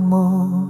một.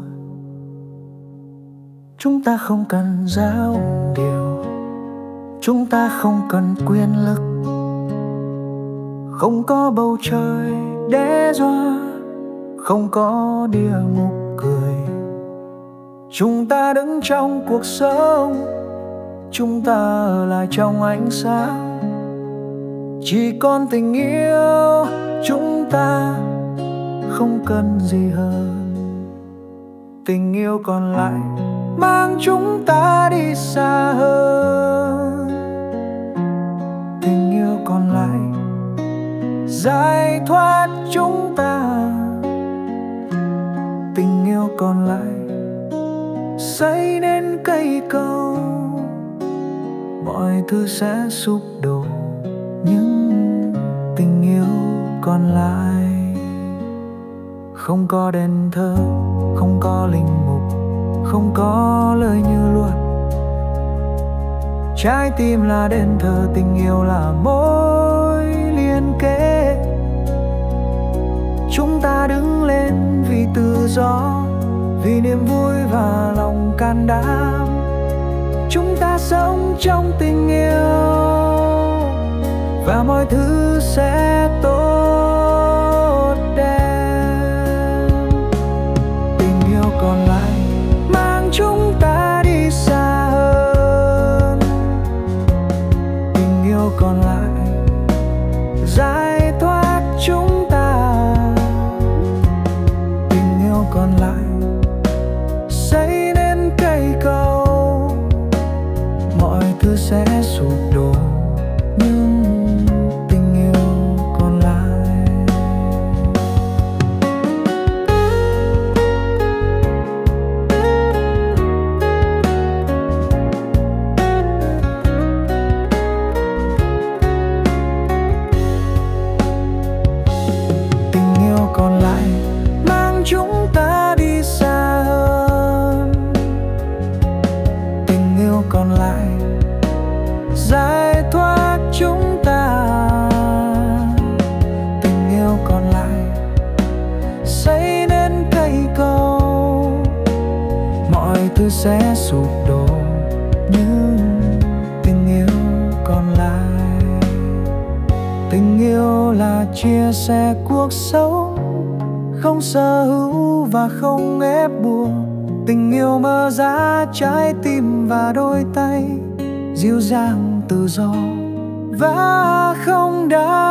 Chúng ta không cần giáo điều, chúng ta không cần quyền lực, không có bầu trời đe dọa, không có địa ngục cười. Chúng ta đứng trong cuộc sống, chúng ta ở lại trong ánh sáng. Chỉ còn tình yêu, chúng ta không cần gì hơn. Tình yêu còn lại mang chúng ta đi xa hơn. Tình yêu còn lại giải thoát chúng ta. Tình yêu còn lại xây nên cây cầu. Mọi thứ sẽ sụp đổ, nhưng tình yêu còn lại. Không có đền thờ, không có linh mục, không có lời như luật. Trái tim là đền thờ, tình yêu là mối liên kết. Chúng ta đứng lên vì tự do, vì niềm vui và lòng can đảm. Chúng ta sống trong tình yêu và mọi thứ sẽ tốt đẹp. Tình yêu còn lại mang chúng ta đi xa hơn. Tình yêu còn lại giải thoát chúng ta. Tình yêu còn lại xây nên cây cầu. Mọi thứ sẽ sụp đổ, nhưng tình yêu còn lại. Tình yêu còn lại mang chúng ta đi xa hơn. Tình yêu còn lại giải thoát chúng ta. Tình yêu còn lại xây nên cây cầu. Mọi thứ sẽ sụp đổ, nhưng tình yêu còn lại. Tình yêu là chia sẻ cuộc sống, không sở hữu và không ép buộc. Tình yêu mở ra trái tim và đôi tay, dịu dàng tự do và không đau.